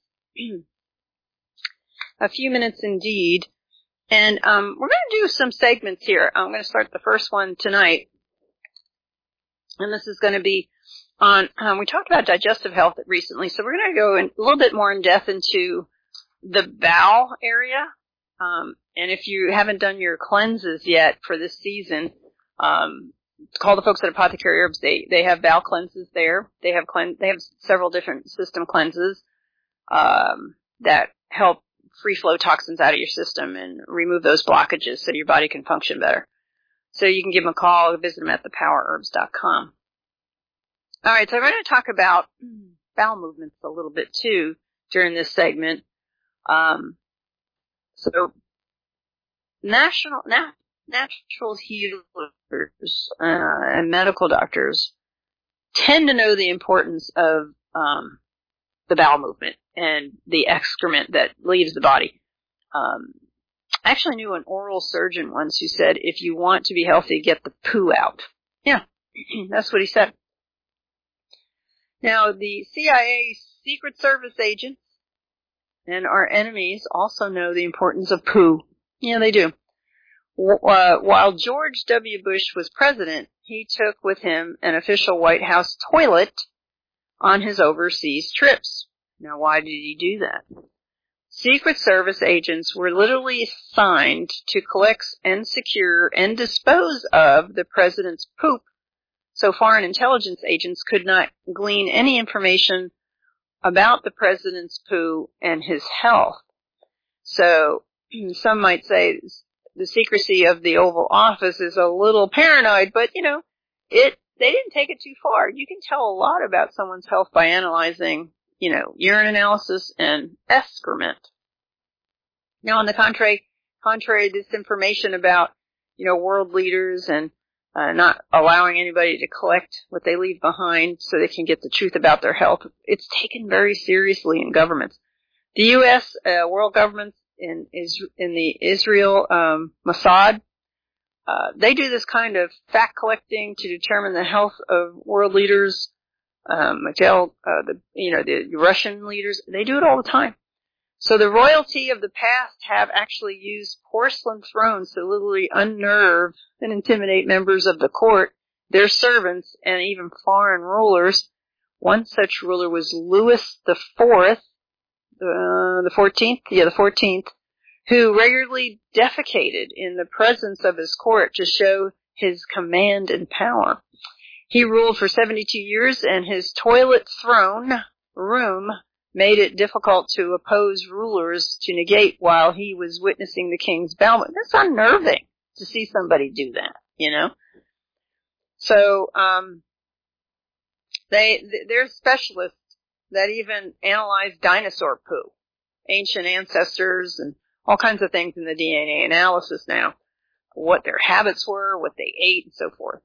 A few minutes indeed. And um, we're going to do some segments here. I'm going to start the first one tonight. And this is going to be on, um, we talked about digestive health recently, so we're going to go in a little bit more in depth into the bowel area. Um, and if you haven't done your cleanses yet for this season, um, call the folks at Apothecary Herbs. They they have bowel cleanses there. They have clean, they have several different system cleanses um, that help free flow toxins out of your system and remove those blockages so your body can function better. So you can give them a call or visit them at the power herbs dot com. All right, so I'm going to talk about bowel movements a little bit too during this segment. Um, so national nat, natural healers uh, and medical doctors tend to know the importance of um, the bowel movement and the excrement that leaves the body. Um, I actually knew an oral surgeon once who said, if you want to be healthy, get the poo out. Yeah, that's what he said. Now, the C I A Secret Service agents and our enemies also know the importance of poo. Yeah, they do. Uh, while George W. Bush was president, he took with him an official White House toilet on his overseas trips. Now, why did he do that? Secret Service agents were literally assigned to collect and secure and dispose of the president's poop, so foreign intelligence agents could not glean any information about the president's poo and his health. So some might say the secrecy of the Oval Office is a little paranoid, but, you know, it they didn't take it too far. You can tell a lot about someone's health by analyzing, you know, urine analysis and excrement. Now, on the contrary, contrary to this information about, you know, world leaders and uh, not allowing anybody to collect what they leave behind so they can get the truth about their health, it's taken very seriously in governments. The U S uh, world governments in is in the Israel um, Mossad, uh, they do this kind of fact collecting to determine the health of world leaders. Um, tell uh, the you know the Russian leaders, they do it all the time. So the royalty of the past have actually used porcelain thrones to literally unnerve and intimidate members of the court, their servants, and even foreign rulers. One such ruler was Louis the Fourth, uh, the fourteenth, yeah, the fourteenth, who regularly defecated in the presence of his court to show his command and power. He ruled for seventy-two years, and his toilet throne room made it difficult to oppose rulers to negate while he was witnessing the king's bowel. That's unnerving to see somebody do that, you know. So um, they they're specialists that even analyze dinosaur poo, ancient ancestors, and all kinds of things in the D N A analysis now, what their habits were, what they ate, and so forth.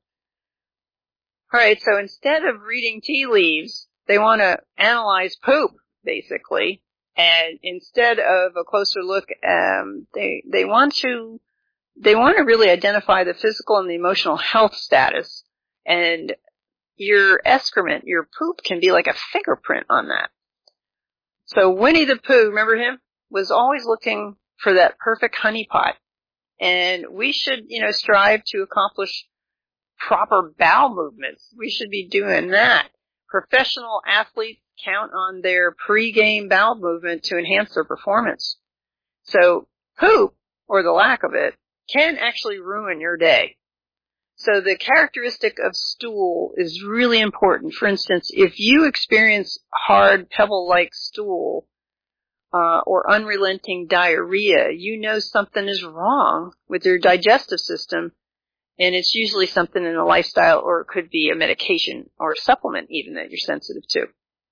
All right, so instead of reading tea leaves, they want to analyze poop, basically, and instead of a closer look, um, they they want to they want to really identify the physical and the emotional health status, and your excrement, your poop, can be like a fingerprint on that. So Winnie the Pooh, remember him, was always looking for that perfect honeypot, and we should, you know, strive to accomplish proper bowel movements. We should be doing that. Professional athletes count on their pre-game bowel movement to enhance their performance. So poop, or the lack of it, can actually ruin your day. So the characteristic of stool is really important. For instance, if you experience hard, pebble-like stool uh, or unrelenting diarrhea, you know something is wrong with your digestive system, and it's usually something in a lifestyle, or it could be a medication or a supplement even that you're sensitive to.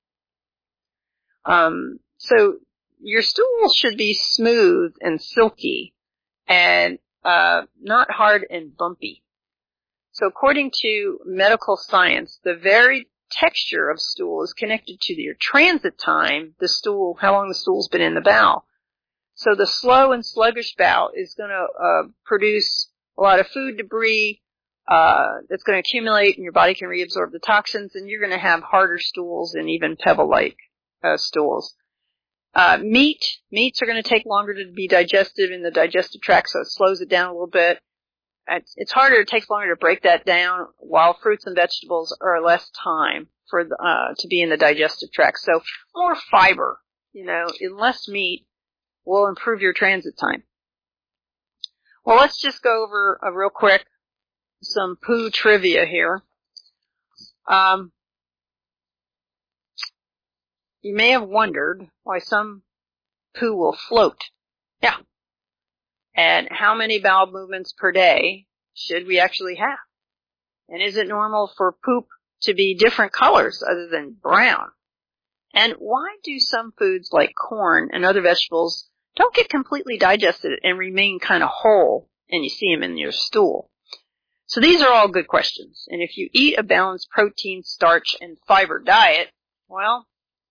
Um, so your stool should be smooth and silky and uh, not hard and bumpy. So according to medical science, the very texture of stool is connected to your transit time, the stool, how long the stool's been in the bowel. So the slow and sluggish bowel is going to uh, produce a lot of food debris, uh, that's going to accumulate and your body can reabsorb the toxins, and you're going to have harder stools and even pebble-like uh, stools. Uh, meat, meats are going to take longer to be digested in the digestive tract, so it slows it down a little bit. It's, it's harder, it takes longer to break that down, while fruits and vegetables are less time for the, uh, to be in the digestive tract. So more fiber, you know, and less meat will improve your transit time. Well, let's just go over a real quick some poo trivia here. Um, you may have wondered why some poo will float. Yeah. And how many bowel movements per day should we actually have? And is it normal for poop to be different colors other than brown? And why do some foods like corn and other vegetables don't get completely digested and remain kind of whole and you see them in your stool? So these are all good questions. And if you eat a balanced protein, starch, and fiber diet, well,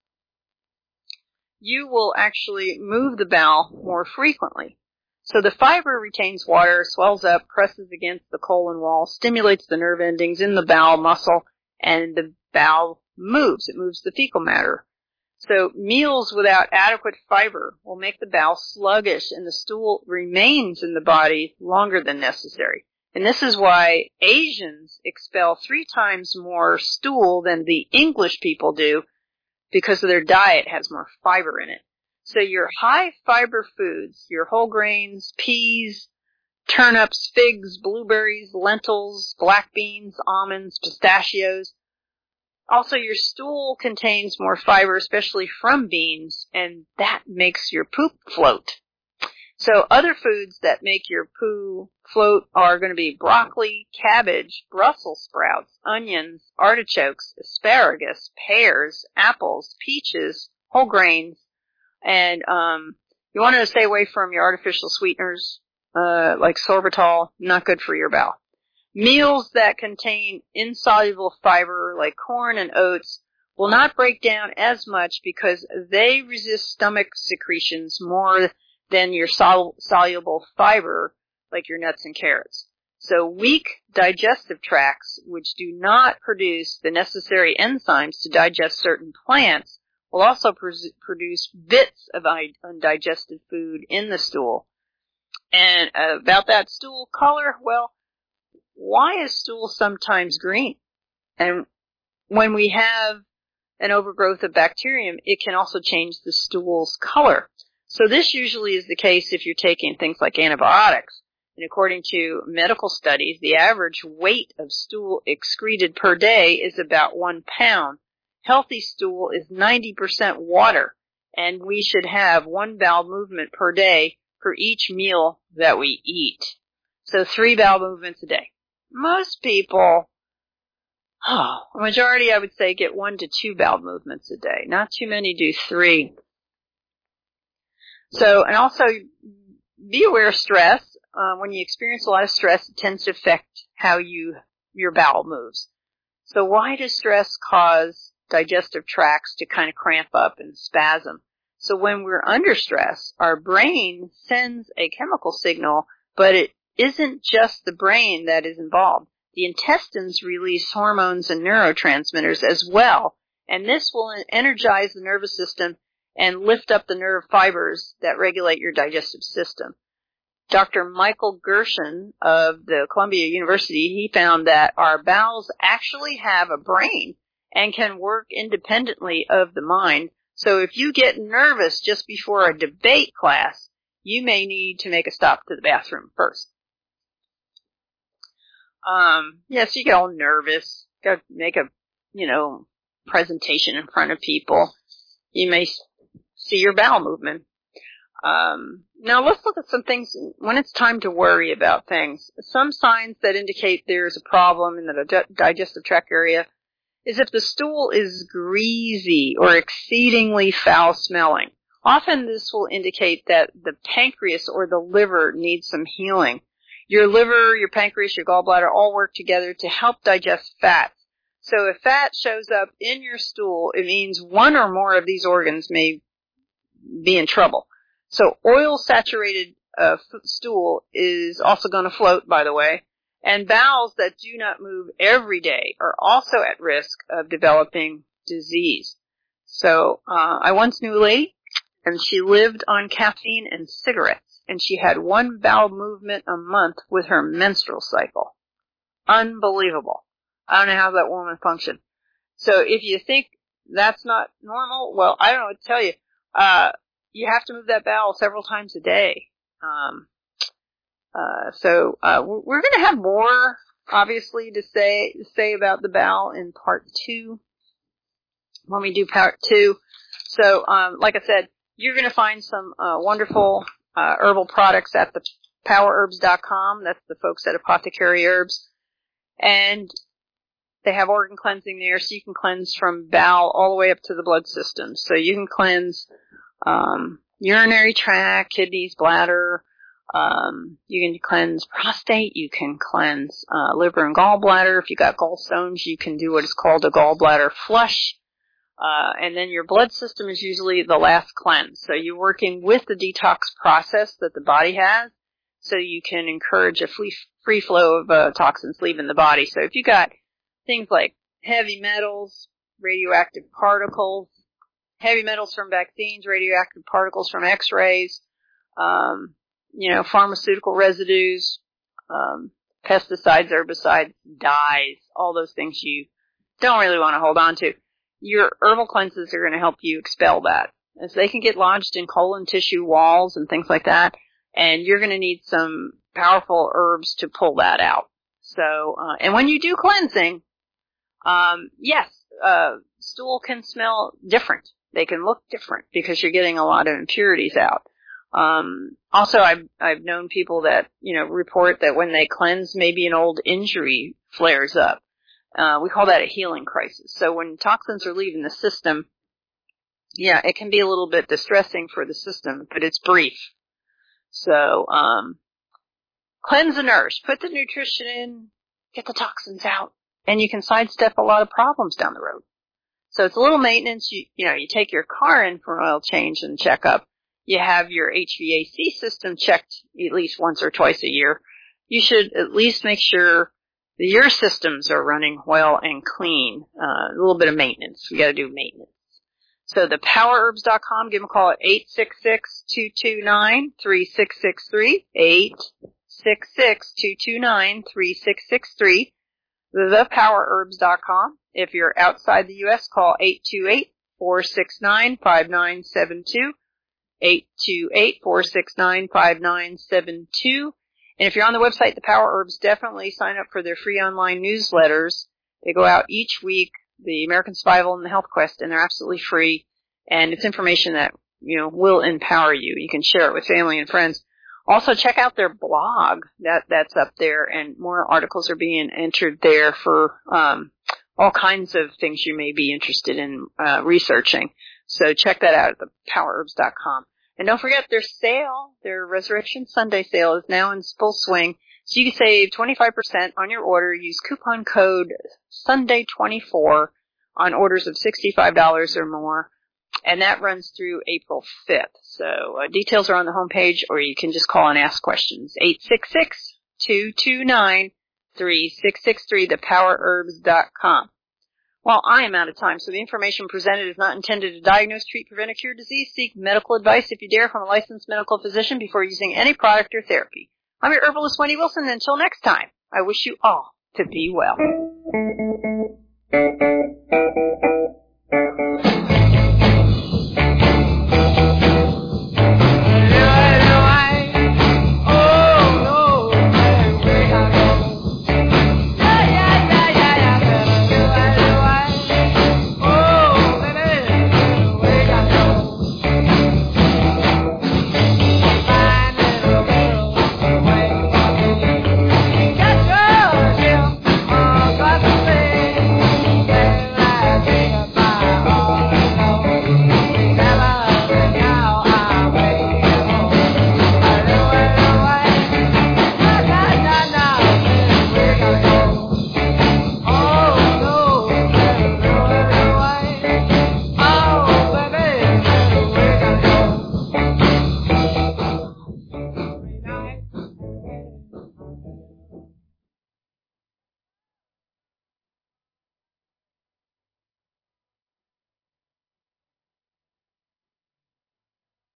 you will actually move the bowel more frequently. So the fiber retains water, swells up, presses against the colon wall, stimulates the nerve endings in the bowel muscle, and the bowel moves. It moves the fecal matter. So meals without adequate fiber will make the bowel sluggish, and the stool remains in the body longer than necessary. And this is why Asians expel three times more stool than the English people do, because their diet has more fiber in it. So your high fiber foods, your whole grains, peas, turnips, figs, blueberries, lentils, black beans, almonds, pistachios. Also, your stool contains more fiber, especially from beans, and that makes your poop float. So other foods that make your poo float are going to be broccoli, cabbage, Brussels sprouts, onions, artichokes, asparagus, pears, apples, peaches, whole grains, and um, you want to stay away from your artificial sweeteners uh, like sorbitol, not good for your bowel. Meals that contain insoluble fiber like corn and oats will not break down as much because they resist stomach secretions more than your sol- soluble fiber like your nuts and carrots. So weak digestive tracts, which do not produce the necessary enzymes to digest certain plants, will also pr- produce bits of undigested food in the stool. And uh, about that stool color, well, why is stool sometimes green? And when we have an overgrowth of bacterium, it can also change the stool's color. So this usually is the case if you're taking things like antibiotics. And according to medical studies, the average weight of stool excreted per day is about one pound. Healthy stool is ninety percent water, and we should have one bowel movement per day for each meal that we eat. So three bowel movements a day. Most people, oh, a majority I would say get one to two bowel movements a day. Not too many do three. So, and also be aware of stress. Uh, when you experience a lot of stress, it tends to affect how you, your bowel moves. So why does stress cause digestive tracts to kind of cramp up and spasm? So when we're under stress, our brain sends a chemical signal, but it isn't just the brain that is involved. The intestines release hormones and neurotransmitters as well, and this will energize the nervous system and lift up the nerve fibers that regulate your digestive system. Doctor Michael Gershon of the Columbia University, he found that our bowels actually have a brain and can work independently of the mind. So if you get nervous just before a debate class, you may need to make a stop to the bathroom first. Um, yes, you get all nervous, got to make a, you know, presentation in front of people. You may see your bowel movement. Um, now let's look at some things when it's time to worry about things. Some signs that indicate there's a problem in the di- digestive tract area is if the stool is greasy or exceedingly foul smelling. Often this will indicate that the pancreas or the liver needs some healing. Your liver, your pancreas, your gallbladder all work together to help digest fats. So if fat shows up in your stool, it means one or more of these organs may be in trouble. So oil-saturated uh, stool is also going to float, by the way, And bowels that do not move every day are also at risk of developing disease. So uh, I once knew a lady, and she lived on caffeine and cigarettes, and she had one bowel movement a month with her menstrual cycle. Unbelievable. I don't know how that woman functioned. So if you think that's not normal, well, I don't know what to tell you. Uh, you have to move that bowel several times a day. Um, uh, so, uh, we're going to have more, obviously, to say, say about the bowel in part two, when we do part two. So, um, like I said, you're going to find some, uh, wonderful, uh, herbal products at the power herbs dot com. That's the folks at Apothecary Herbs. And they have organ cleansing there, so you can cleanse from bowel all the way up to the blood system. So you can cleanse, um, urinary tract, kidneys, bladder. Um, you can cleanse prostate. You can cleanse uh, liver and gallbladder. If you got gallstones, you can do what is called a gallbladder flush. Uh, and then your blood system is usually the last cleanse. So you're working with the detox process that the body has, so you can encourage a free, free flow of uh, toxins leaving the body. So if you got things like heavy metals, radioactive particles, heavy metals from vaccines, radioactive particles from x-rays, um, you know, pharmaceutical residues, um, pesticides, herbicides, dyes, all those things you don't really want to hold on to. Your herbal cleanses are going to help you expel that, as they can get lodged in colon tissue walls and things like that, and you're going to need some powerful herbs to pull that out. So, uh, and when you do cleansing, um, yes, uh, stool can smell different. They can look different because you're getting a lot of impurities out. Um, also, I've, I've known people that, you know, report that when they cleanse, maybe an old injury flares up. Uh, we call that a healing crisis. So when toxins are leaving the system, yeah, it can be a little bit distressing for the system, but it's brief. So, um, cleanse and nourish. Put the nutrition in, get the toxins out, and you can sidestep a lot of problems down the road. So it's a little maintenance. You, you know, you take your car in for an oil change and checkup. You have your H V A C system checked at least once or twice a year. You should at least make sure that your systems are running well and clean. Uh, a little bit of maintenance. We got to do maintenance. So the power herbs dot com, give them a call at eight six six, two two nine, three six six three, eight six six, two two nine, three six six three, the power herbs dot com. If you're outside the U S, call eight two eight, four six nine, five nine seven two, eight two eight, four six nine, five nine seven two. And if you're on the website, The Power Herbs, definitely sign up for their free online newsletters. They go out each week, the American Survival and the Health Quest, and they're absolutely free. And it's information that, you know, will empower you. You can share it with family and friends. Also, check out their blog. That that's up there, and more articles are being entered there for um, all kinds of things you may be interested in uh, researching. So check that out at the power herbs dot com. And don't forget their sale, their Resurrection Sunday sale is now in full swing. So you can save twenty-five percent on your order. Use coupon code Sunday twenty-four on orders of sixty-five dollars or more. And that runs through April fifth. So uh, details are on the homepage, or you can just call and ask questions. eight six six, two two nine, three six six three, the power herbs dot com. Well, I am out of time, so the information presented is not intended to diagnose, treat, prevent, or cure disease. Seek medical advice, if you dare, from a licensed medical physician before using any product or therapy. I'm your herbalist, Wendy Wilson, and until next time, I wish you all to be well.